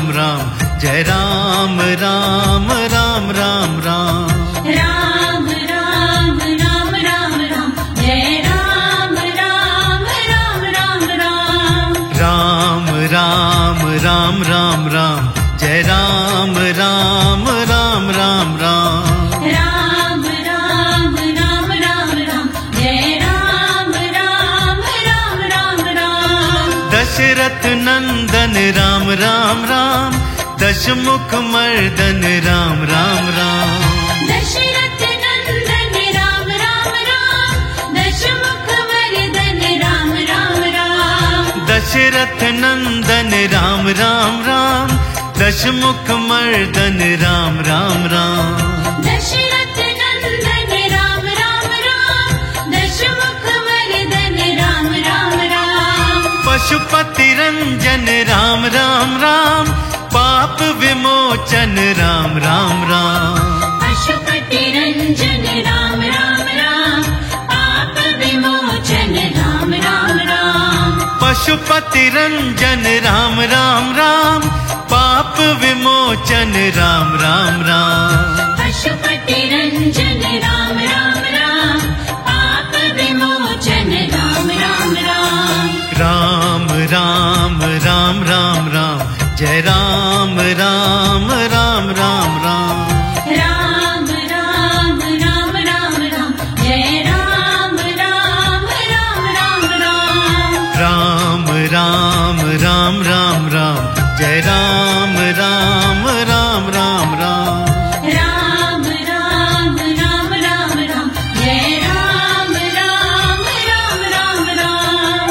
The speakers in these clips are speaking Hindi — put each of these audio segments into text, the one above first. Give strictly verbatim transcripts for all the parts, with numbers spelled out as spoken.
राम, जय राम राम राम राम राम। राम राम राम राम राम, जय राम राम राम राम राम। राम राम राम राम राम, जय राम राम राम राम राम। राम राम राम राम राम, जय राम राम राम राम राम। दशरथ नंदन राम राम राम, दशमुख मर्दन राम राम राम। दशरथ नंदन राम राम राम, दशमुख मर्दन राम राम राम। दशरथ नंदन राम राम राम, दशमुख मर्दन राम राम राम। दशरथ नंदन राम राम राम, दशमुख मर्दन राम राम राम। पशुपति रंजन राम राम राम, पाप विमोचन राम राम राम। पशुपति रंजन राम राम राम, पाप विमोचन राम राम राम। पशुपति रंजन राम राम राम, पाप विमोचन राम राम राम। पशुपति रंजन राम राम राम, पाप विमोचन राम राम राम। राम राम राम राम राम, जय राम राम राम राम राम। राम राम राम राम राम, जय राम राम राम राम राम। राम राम राम राम राम, जय राम राम राम राम राम। राम राम राम राम राम, जय राम राम राम राम राम।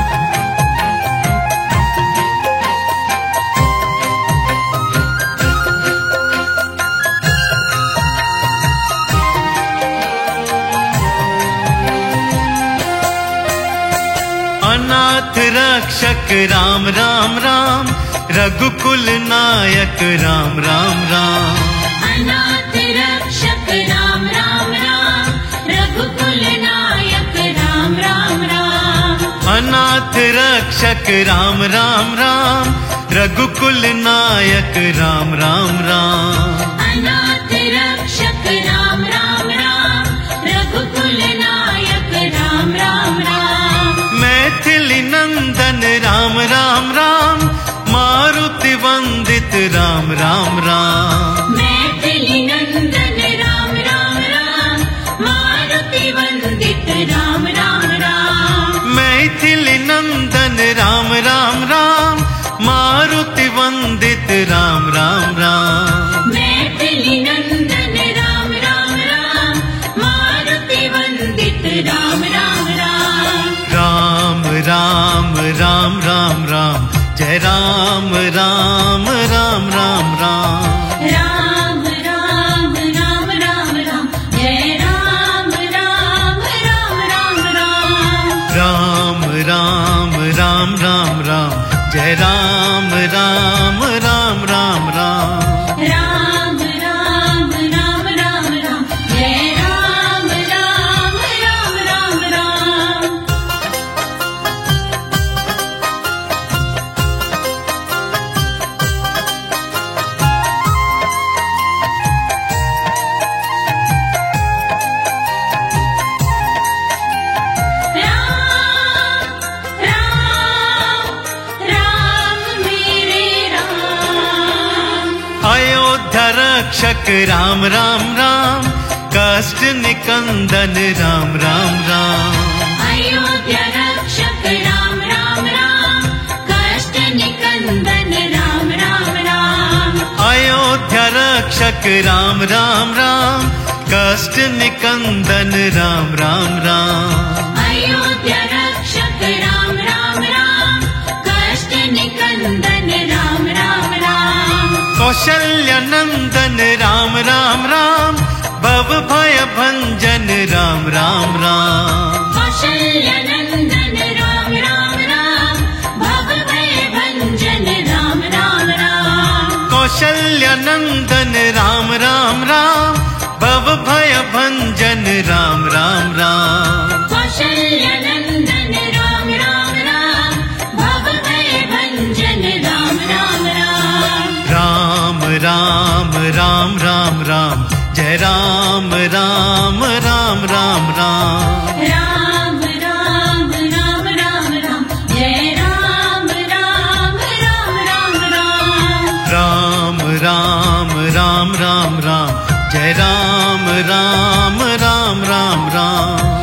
अनाथ रक्षक राम राम राम, रघुकुल नायक राम राम राम। अनाथ रक्षक राम राम राम, रघुकुल नायक राम राम राम। अनाथ रक्षक राम राम राम, रघुकुल नायक राम राम राम। अनाथ रक्षक राम राम राम, रघुकुल नायक राम राम राम। मैथिली नंदन राम राम राम, मारुति वंदित राम राम राम। मैथिली नंदन राम राम राम, मारुति वंदित राम राम राम। मैथिली नंदन राम राम राम, मारुति वंदित राम राम राम। मैथिली नंदन राम राम राम, मारुति वंदित राम राम राम। राम राम राम राम राम, जय राम राम राम राम राम। राम राम राम राम राम, जय राम राम राम राम राम। राम राम राम राम राम, जय राम राम राम राम राम। राम राम राम राम राम, जय राम राम राम राम राम। राम राम राम मेरे राम। अयोध्या रक्षक राम राम राम, कष्ट निकंदन राम राम राम। अयोध्या रक्षक राम राम राम, कष्ट निकंदन राम राम राम। अयोध्या रक्षक राम राम राम, कष्ट निकंदन राम राम राम। अयोध्या रक्षक राम राम राम, कष्ट निकंदन राम राम राम। कौशल्य नंदन राम राम राम, भव भय भंजन राम राम राम। कौशल्य नंदन राम राम राम, भव भय भंजन राम राम राम। कौशल्य नंदन राम राम राम, भव भय भंजन राम राम राम। कौशल्य नंदन राम राम राम, भव भय भंजन राम राम राम। जय राम राम राम राम राम राम राम राम राम राम जय राम राम राम राम राम राम राम राम राम राम जय राम राम राम राम राम